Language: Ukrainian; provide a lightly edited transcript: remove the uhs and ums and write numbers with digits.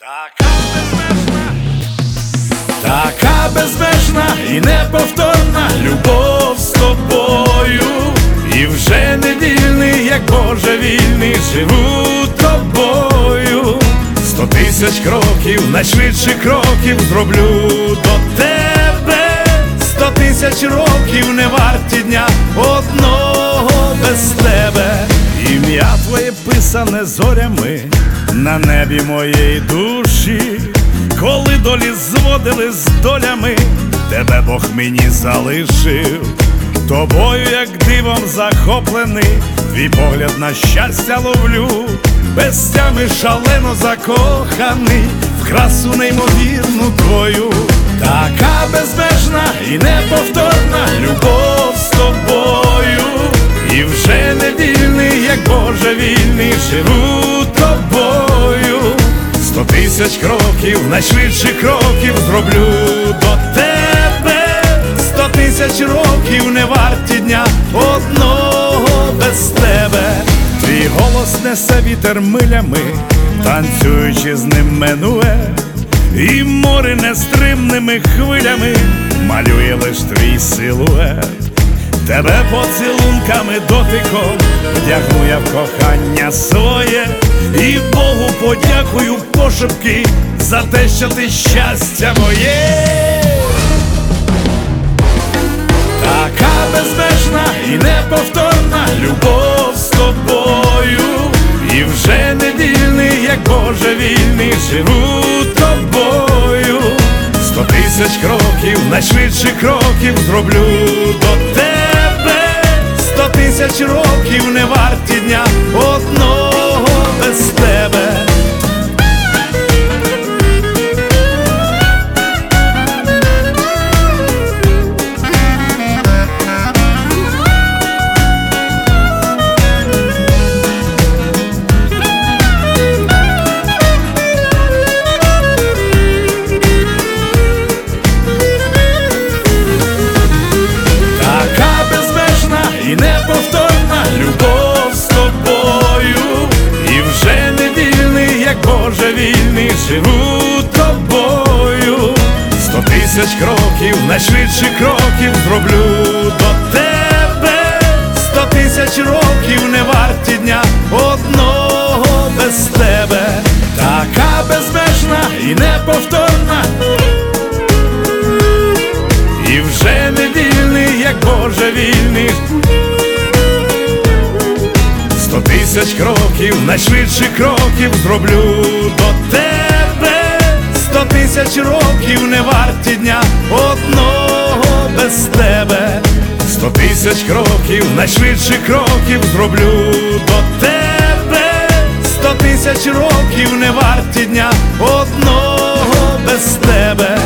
Така безмежна і неповторна любов з тобою, і вже не вільний, як божевільний, живу тобою. 100 000 кроків, найшвидших кроків зроблю до тебе. 100 000 років не варті дня одного без тебе. Ім'я твоє писане зорями на небі моєї душі. Коли долі зводили з долями, тебе Бог мені залишив. Тобою, як дивом захоплений, твій погляд на щастя ловлю. Без тями шалено закоханий в красу неймовірну твою. Така безмежна і неповторна любов з тобою, і вже не вільний, як божевільний, живу тобою. 100 000 кроків, найшвидших кроків зроблю до тебе. 100 000 років не варті дня одного без тебе. Твій голос несе вітер милями, танцюючи з ним минуе, і море нестримними хвилями малює лиш твій силует. Тебе поцілунками дотиком вдягну я в кохання своє, і Богу подякую пошепки за те, що ти щастя моє. Така безмежна і неповторна любов з тобою, і вже не вільний, як божевільний, живу тобою. 100 000 кроків, найшвидших кроків зроблю до тебе. 100 000 років не варті дня одного без тебе. І неповторна любов з тобою, і вже не вільний, як божевільний, живу тобою. 100 000 кроків, найшвидших кроків зроблю до тебе. 100 000 років не варті дня одного без тебе. Така безмежна і неповторна, і вже не вільний, як божевільний. 100 000 кроків, найшвидших кроків зроблю до тебе. 100 000 років не варті дня одного без тебе. 100 000 кроків, найшвидших кроків зроблю до тебе. 100 000 років не варті дня одного без тебе.